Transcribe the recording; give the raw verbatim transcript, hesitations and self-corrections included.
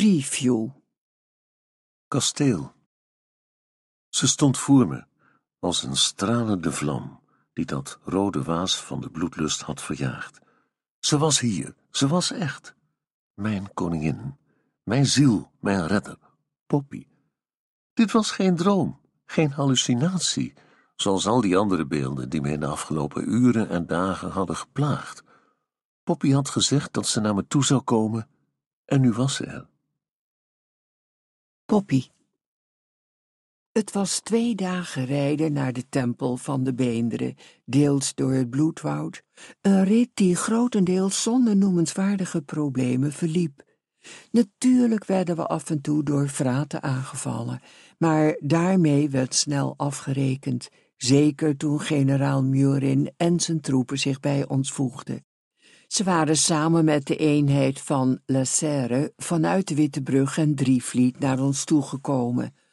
Preview. Kasteel. Ze stond voor me, als een stralende vlam, die dat rode waas van de bloedlust had verjaagd. Ze was hier, ze was echt. Mijn koningin, mijn ziel, mijn redder, Poppy. Dit was geen droom, geen hallucinatie, zoals al die andere beelden die me in de afgelopen uren en dagen hadden geplaagd. Poppy had gezegd dat ze naar me toe zou komen, en nu was ze er. Poppy. Het was twee dagen rijden naar de tempel van de beenderen, deels door het bloedwoud, een rit die grotendeels zonder noemenswaardige problemen verliep. Natuurlijk werden we af en toe door vraten aangevallen, maar daarmee werd snel afgerekend, zeker toen generaal Murin en zijn troepen zich bij ons voegden. Ze waren samen met de eenheid van La Serre vanuit de Witte Brug en Drievliet naar ons toegekomen.